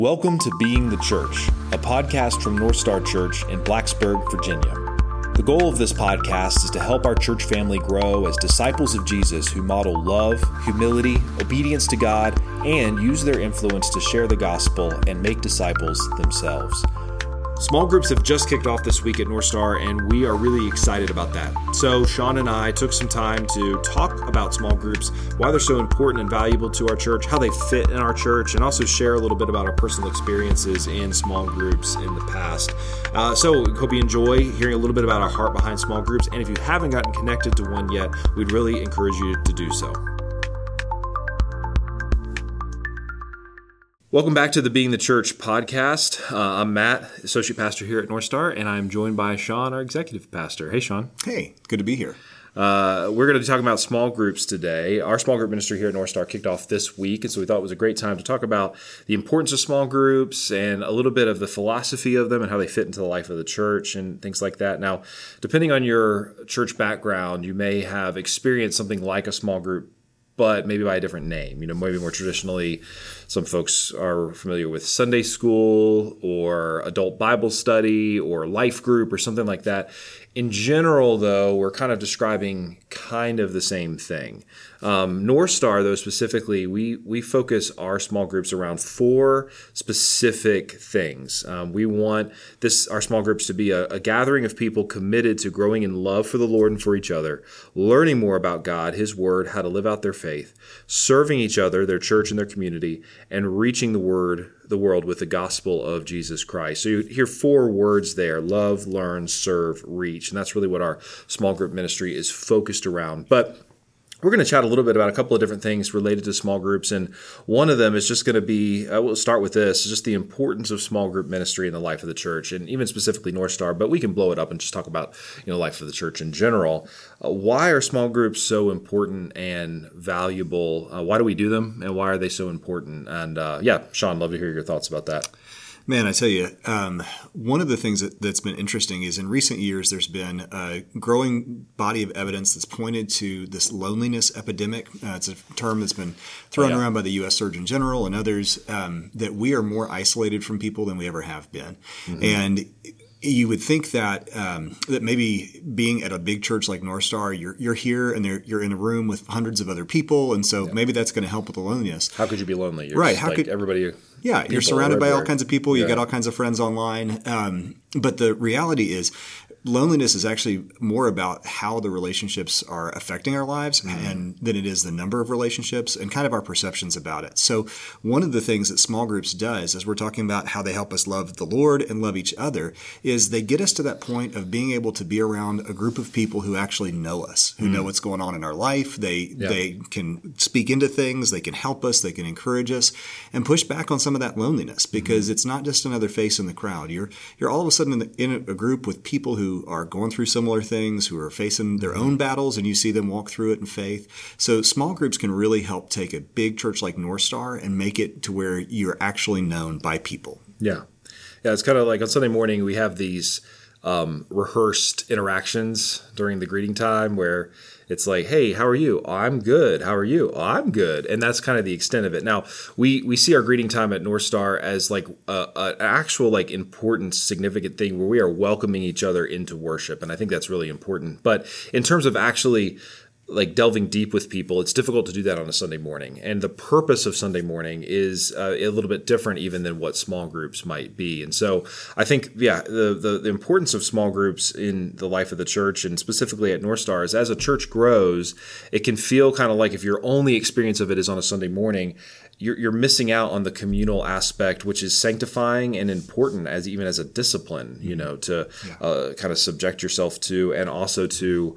Welcome to Being the Church, a podcast from North Star Church in Blacksburg, Virginia. The goal of this podcast is to help our church family grow as disciples of Jesus who model love, humility, obedience to God, and use their influence to share the gospel and make disciples themselves. Small groups have just kicked off this week at North Star, and we are really excited about that. So Sean and I took some time to talk about small groups, why they're so important and valuable to our church, how they fit in our church, and also share a little bit about our personal experiences in small groups in the past. So we hope you enjoy hearing a little bit about our heart behind small groups, and if you haven't gotten connected to one yet, we'd really encourage you to do so. Welcome back to the Being the Church podcast. I'm Matt, Associate Pastor here at North Star, and I'm joined by Sean, our Executive Pastor. Hey, Sean. Hey, good to be here. We're going to be talking about small groups today. Our small group ministry here at North Star kicked off this week, and so we thought it was a great time to talk about the importance of small groups and a little bit of the philosophy of them and how they fit into the life of the church and things like that. Now, depending on your church background, you may have experienced something like a small group, but maybe by a different name. Maybe more traditionally, some folks are familiar with Sunday school or adult Bible study or life group or something like that. In general, though, we're kind of describing kind of the same thing. North Star, though, specifically, we focus our small groups around four specific things. We want our small groups to be a gathering of people committed to growing in love for the Lord and for each other, learning more about God, His Word, how to live out their faith, serving each other, their church and their community, and reaching the world with the gospel of Jesus Christ. So you hear four words there: love, learn, serve, reach. And that's really what our small group ministry is focused around. But we're going to chat a little bit about a couple of different things related to small groups. And one of them is just going to be, we'll start with this, just the importance of small group ministry in the life of the church, and even specifically North Star, but we can blow it up and just talk about life of the church in general. Why are small groups so important and valuable? Why do we do them, and why are they so important? And Sean, love to hear your thoughts about that. Man, I tell you, one of the things that's been interesting is in recent years, there's been a growing body of evidence that's pointed to this loneliness epidemic. It's a term that's been thrown around by the U.S. Surgeon General and others, that we are more isolated from people than we ever have been. Mm-hmm. And you would think that that maybe being at a big church like North Star, you're here and you're in a room with hundreds of other people, and so maybe that's going to help with the loneliness. How could you be lonely? You're right? How could everybody? Yeah, you're surrounded by all kinds of people. You got all kinds of friends online. But the reality is, loneliness is actually more about how the relationships are affecting our lives and than it is the number of relationships and kind of our perceptions about it. So one of the things that small groups does, as we're talking about how they help us love the Lord and love each other, is they get us to that point of being able to be around a group of people who actually know us, who know what's going on in our life. They can speak into things, they can help us, they can encourage us, and push back on some of that loneliness, because it's not just another face in the crowd. You're all of a sudden in a group with people who are going through similar things, who are facing their own battles, and you see them walk through it in faith. So small groups can really help take a big church like North Star and make it to where you're actually known by people. Yeah, it's kind of like on Sunday morning, we have these rehearsed interactions during the greeting time where it's like, hey, how are you? Oh, I'm good. How are you? Oh, I'm good. And that's kind of the extent of it. Now, we see our greeting time at North Star as like an actual important, significant thing where we are welcoming each other into worship. And I think that's really important. But in terms of actually delving deep with people, it's difficult to do that on a Sunday morning. And the purpose of Sunday morning is a little bit different even than what small groups might be. And so I think, the importance of small groups in the life of the church, and specifically at North Star, is as a church grows, it can feel kind of like if your only experience of it is on a Sunday morning, you're missing out on the communal aspect, which is sanctifying and important as a discipline, to kind of subject yourself to, and also to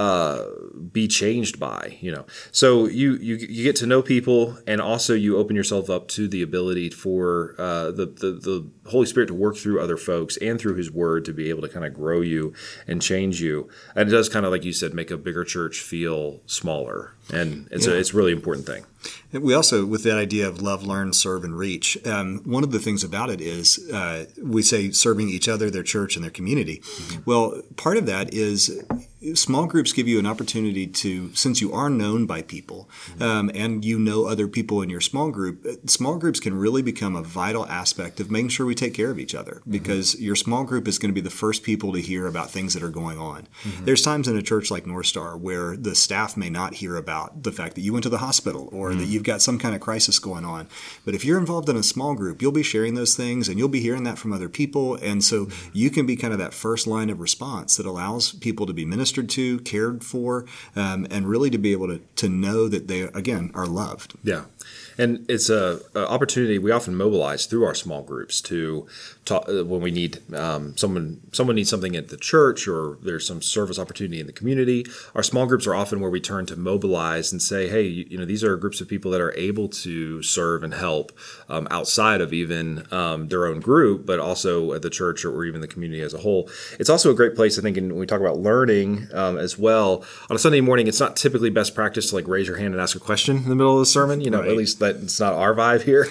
be changed by, So you get to know people, and also you open yourself up to the ability for the Holy Spirit to work through other folks and through His Word to be able to kind of grow you and change you. And it does kind of, like you said, make a bigger church feel smaller. And it's a really important thing. We also, with that idea of love, learn, serve, and reach, one of the things about it is we say serving each other, their church, and their community. Mm-hmm. Well, part of that is small groups give you an opportunity to, since you are known by people and you know other people in your small groups can really become a vital aspect of making sure we take care of each other, because your small group is going to be the first people to hear about things that are going on. Mm-hmm. There's times in a church like North Star where the staff may not hear about the fact that you went to the hospital or that you've got some kind of crisis going on. But if you're involved in a small group, you'll be sharing those things and you'll be hearing that from other people. And so you can be kind of that first line of response that allows people to be ministered to, cared for, and really to be able to know that they, again, are loved. Yeah. And it's an opportunity we often mobilize through our small groups to talk when we need someone needs something at the church, or there's some service opportunity in the community. Our small groups are often where we turn to mobilize and say, hey, these are groups of people that are able to serve and help outside of even their own group, but also at the church or even the community as a whole. It's also a great place, I think, when we talk about learning as well. On a Sunday morning, it's not typically best practice to raise your hand and ask a question in the middle of the sermon. Right. At least it's not our vibe here.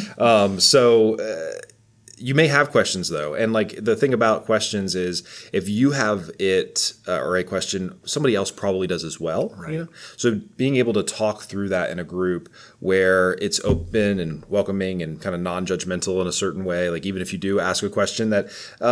You may have questions, though. And the thing about questions is if you have it or a question, somebody else probably does as well. Right. So being able to talk through that in a group where it's open and welcoming and kind of non-judgmental in a certain way, even if you do ask a question that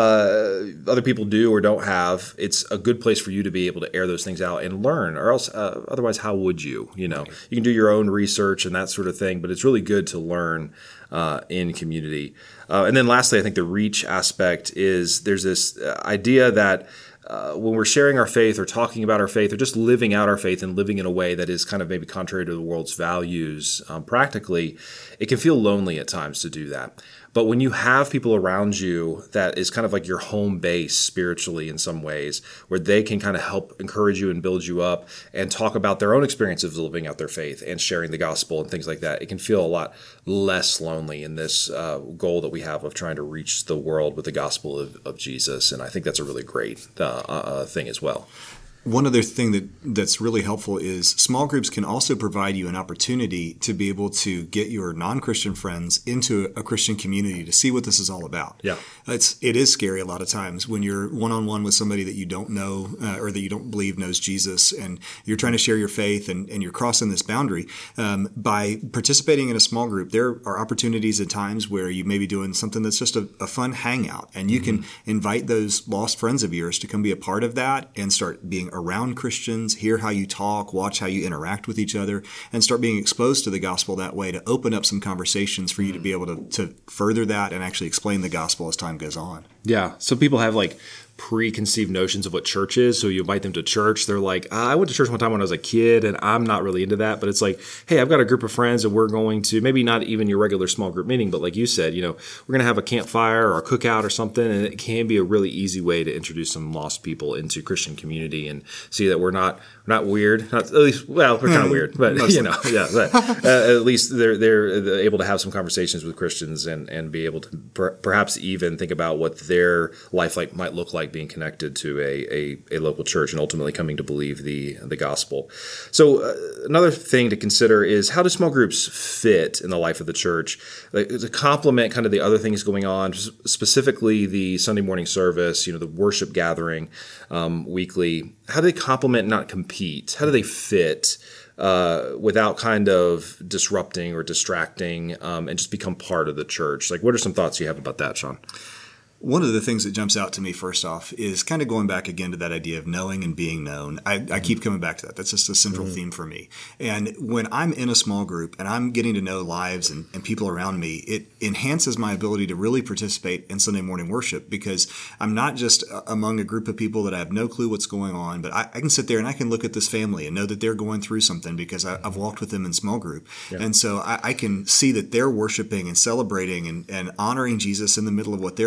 other people do or don't have, it's a good place for you to be able to air those things out and learn, or else otherwise, how would you? Right. You can do your own research and that sort of thing, but it's really good to learn in community. And then lastly, I think the reach aspect is there's this idea that when we're sharing our faith or talking about our faith or just living out our faith and living in a way that is kind of maybe contrary to the world's values practically, it can feel lonely at times to do that. But when you have people around you that is kind of like your home base spiritually in some ways, where they can kind of help encourage you and build you up and talk about their own experiences of living out their faith and sharing the gospel and things like that, it can feel a lot less lonely in this goal that we have of trying to reach the world with the gospel of Jesus. And I think that's a really great thing as well. One other thing that's really helpful is small groups can also provide you an opportunity to be able to get your non-Christian friends into a Christian community to see what this is all about. Yeah, it is scary a lot of times when you're one-on-one with somebody that you don't know or that you don't believe knows Jesus, and you're trying to share your faith and you're crossing this boundary. By participating in a small group, there are opportunities at times where you may be doing something that's just a fun hangout, and you can invite those lost friends of yours to come be a part of that and start being around Christians, hear how you talk, watch how you interact with each other, and start being exposed to the gospel that way to open up some conversations for you to be able to further that and actually explain the gospel as time goes on. Yeah. So people have preconceived notions of what church is. So you invite them to church. They're like, I went to church one time when I was a kid and I'm not really into that. But it's like, hey, I've got a group of friends and we're going to maybe not even your regular small group meeting, but like you said, we're going to have a campfire or a cookout or something. And it can be a really easy way to introduce some lost people into Christian community and see that we're not weird. At least, well, we're kind of weird, but at least they're able to have some conversations with Christians and be able to perhaps even think about what their life might look like being connected to a local church and ultimately coming to believe the gospel. So another thing to consider is, how do small groups fit in the life of the church to complement kind of the other things going on, specifically the Sunday morning service, the worship gathering weekly. How do they complement, not compete? How do they fit without kind of disrupting or distracting and just become part of the church? What are some thoughts you have about that, Sean? One of the things that jumps out to me first off is kind of going back again to that idea of knowing and being known. I keep coming back to that. That's just a central theme for me. And when I'm in a small group and I'm getting to know lives and people around me, it enhances my ability to really participate in Sunday morning worship, because I'm not just among a group of people that I have no clue what's going on, but I can sit there and I can look at this family and know that they're going through something because I've walked with them in small group. Yeah. And so I can see that they're worshiping and celebrating and honoring Jesus in the middle of what they're going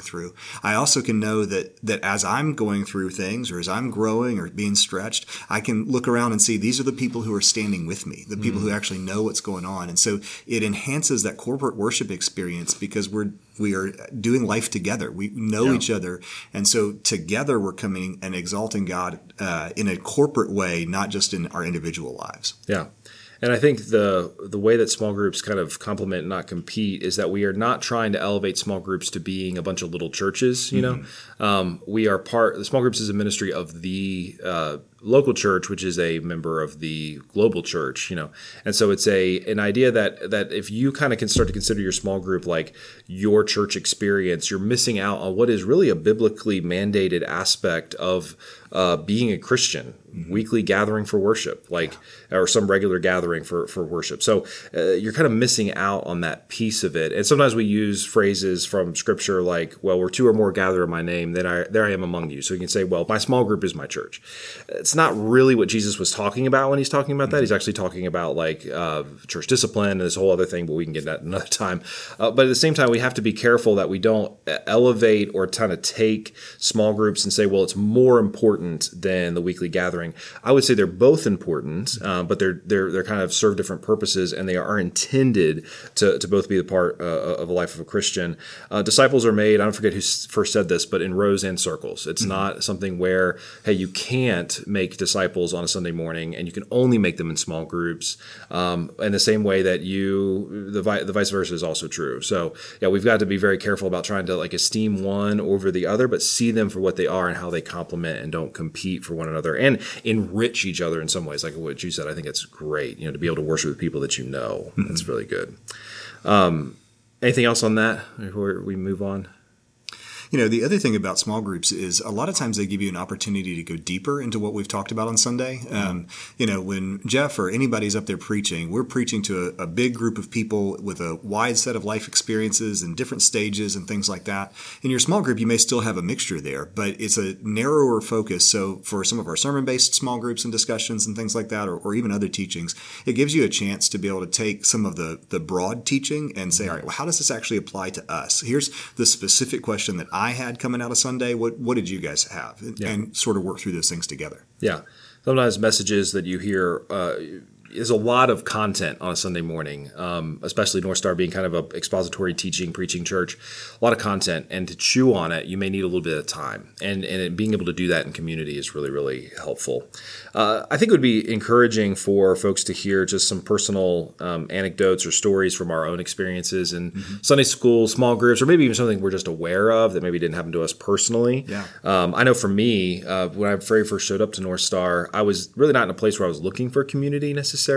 through. I also can know that as I'm going through things or as I'm growing or being stretched, I can look around and see these are the people who are standing with me, the people who actually know what's going on. And so it enhances that corporate worship experience because we are doing life together. We know each other. And so together we're coming and exalting God in a corporate way, not just in our individual lives. Yeah. And I think the way that small groups kind of complement and not compete is that we are not trying to elevate small groups to being a bunch of little churches, you know. We are the small groups is a ministry of the local church, which is a member of the global church, you know. And so it's an idea that if you kind of can start to consider your small group like your church experience, you're missing out on what is really a biblically mandated aspect of being a Christian, weekly gathering for worship, or some regular gathering for worship. So you're kind of missing out on that piece of it. And sometimes we use phrases from Scripture like, well, where two or more gather in my name, then there I am among you. So you can say, well, my small group is my church. It's not really what Jesus was talking about when he's talking about that. He's actually talking about church discipline and this whole other thing, but we can get that another time. But at the same time, we have to be careful that we don't elevate or kind of take small groups and say, well, it's more important than the weekly gathering. I would say they're both important, but they're kind of serve different purposes, and they are intended to both be the part of a life of a Christian. Disciples are made, I don't forget who first said this, but in rows and circles. It's not something where, hey, you can't make disciples on a Sunday morning, and you can only make them in small groups. In the same way that the vice versa is also true. So yeah, we've got to be very careful about trying to esteem one over the other, but see them for what they are and how they complement and don't compete for one another and enrich each other in some ways. Like what you said, I think it's great, to be able to worship with people that you know. Mm-hmm. That's really good. Anything else on that before we move on? The other thing about small groups is a lot of times they give you an opportunity to go deeper into what we've talked about on Sunday. When Jeff or anybody's up there preaching, we're preaching to a big group of people with a wide set of life experiences and different stages and things like that. In your small group, you may still have a mixture there, but it's a narrower focus. So for some of our sermon-based small groups and discussions and things like that, or even other teachings, it gives you a chance to be able to take some of the broad teaching and say, all right, well, how does this actually apply to us? Here's the specific question that I had coming out of Sunday. What did you guys have? And sort of work through those things together. Yeah. Sometimes messages that you hear is a lot of content on a Sunday morning, especially North Star being kind of a expository teaching, preaching church, a lot of content. And to chew on it, you may need a little bit of time. And being able to do that in community is really, really helpful. I think it would be encouraging for folks to hear just some personal anecdotes or stories from our own experiences in Sunday school, small groups, or maybe even something we're just aware of that maybe didn't happen to us personally. Yeah. I know for me, when I very first showed up to North Star, I was really not in a place where I was looking for community necessarily.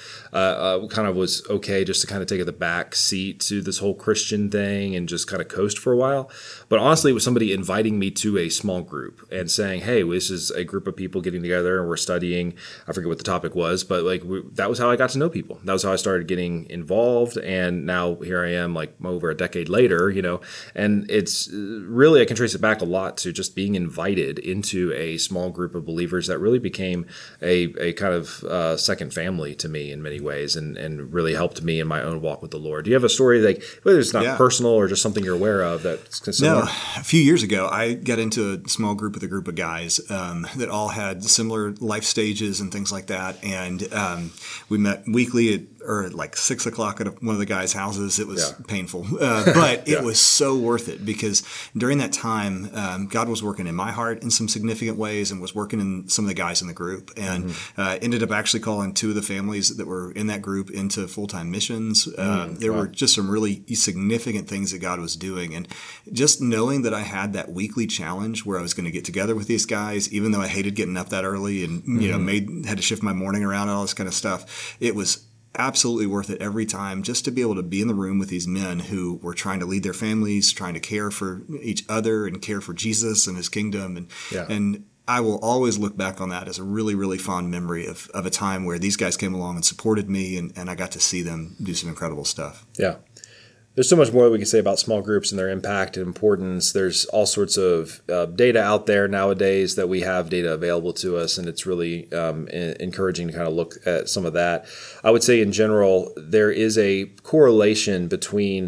Kind of was okay just to kind of take the back seat to this whole Christian thing and just kind of coast for a while. But honestly, it was somebody inviting me to a small group and saying, hey, this is a group of people getting together and we're studying. I forget what the topic was, but that was how I got to know people. That was how I started getting involved. And now here I am over a decade later, and it's really, I can trace it back a lot to just being invited into a small group of believers that really became a kind of second family to me in many ways and really helped me in my own walk with the Lord. Do you have a story whether it's not personal or just something you're aware of that's similar? No. A few years ago, I got into a small group with a group of guys that all had similar life stages and things like that. And we met weekly at 6 o'clock at one of the guys' houses. It was painful, but it was so worth it because during that time, God was working in my heart in some significant ways and was working in some of the guys in the group and ended up actually calling two of the families that were in that group into full-time missions. There were just some really significant things that God was doing. And just knowing that I had that weekly challenge where I was going to get together with these guys, even though I hated getting up that early and, had to shift my morning around and all this kind of stuff, it was absolutely worth it every time just to be able to be in the room with these men who were trying to lead their families, trying to care for each other and care for Jesus and his kingdom. And I will always look back on that as a really, really fond memory of a time where these guys came along and supported me and I got to see them do some incredible stuff. Yeah. There's so much more that we can say about small groups and their impact and importance. There's all sorts of data out there nowadays that we have data available to us, and it's really encouraging to kind of look at some of that. I would say in general, there is a correlation between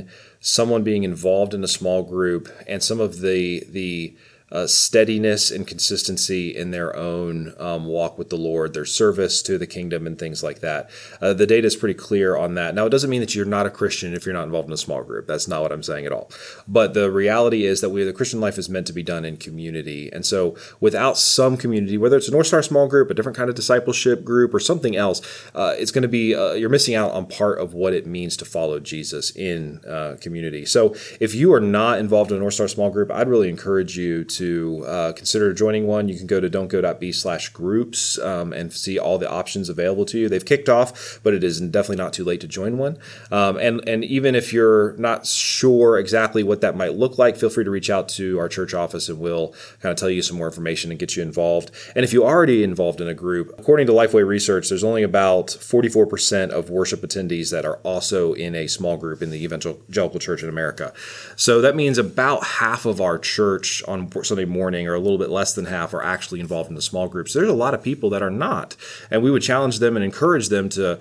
someone being involved in a small group and some of the steadiness and consistency in their own walk with the Lord, their service to the kingdom and things like that. The data is pretty clear on that. Now, it doesn't mean that you're not a Christian if you're not involved in a small group. That's not what I'm saying at all. But the reality is that the Christian life is meant to be done in community. And so without some community, whether it's a North Star small group, a different kind of discipleship group, or something else, it's going to be, you're missing out on part of what it means to follow Jesus in community. So if you are not involved in a North Star small group, I'd really encourage you to consider joining one. You can go to don'tgo.b/groups and see all the options available to you. They've kicked off, but it is definitely not too late to join one. And even if you're not sure exactly what that might look like, feel free to reach out to our church office and we'll kind of tell you some more information and get you involved. And if you're already involved in a group, according to Lifeway research, there's only about 44% of worship attendees that are also in a small group in the evangelical church in America. So that means about half of our church on Sunday morning, or a little bit less than half, are actually involved in the small groups. There's a lot of people that are not, and we would challenge them and encourage them to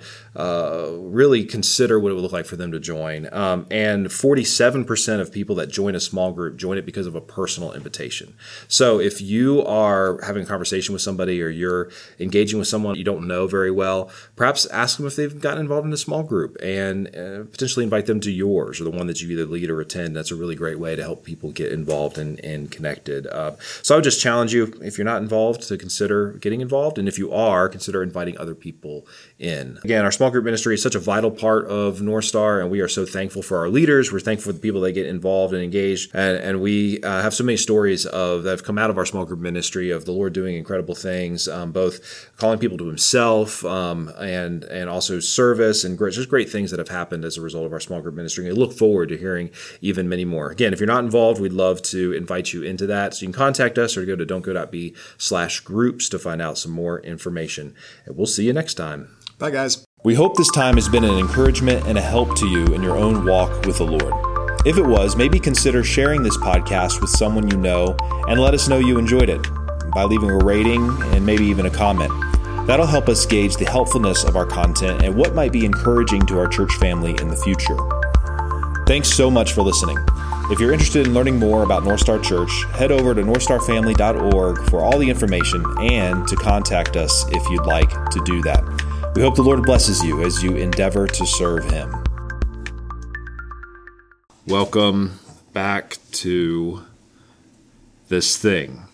really consider what it would look like for them to join. And 47% of people that join a small group join it because of a personal invitation. So if you are having a conversation with somebody or you're engaging with someone you don't know very well, perhaps ask them if they've gotten involved in a small group and potentially invite them to yours or the one that you either lead or attend. That's a really great way to help people get involved and connected. So I would just challenge you, if you're not involved, to consider getting involved. And if you are, consider inviting other people in. Again, our small group ministry is such a vital part of North Star, and we are so thankful for our leaders. We're thankful for the people that get involved and engaged. And we have so many stories that have come out of our small group ministry of the Lord doing incredible things, both calling people to himself and also service, and just great things that have happened as a result of our small group ministry. And we look forward to hearing even many more. Again, if you're not involved, we'd love to invite you into that. So you can contact us or go to don'tgo.b/groups to find out some more information. And we'll see you next time. Bye, guys. We hope this time has been an encouragement and a help to you in your own walk with the Lord. If it was, maybe consider sharing this podcast with someone you know and let us know you enjoyed it by leaving a rating and maybe even a comment. That'll help us gauge the helpfulness of our content and what might be encouraging to our church family in the future. Thanks so much for listening. If you're interested in learning more about North Star Church, head over to northstarfamily.org for all the information and to contact us if you'd like to do that. We hope the Lord blesses you as you endeavor to serve Him. Welcome back to this thing.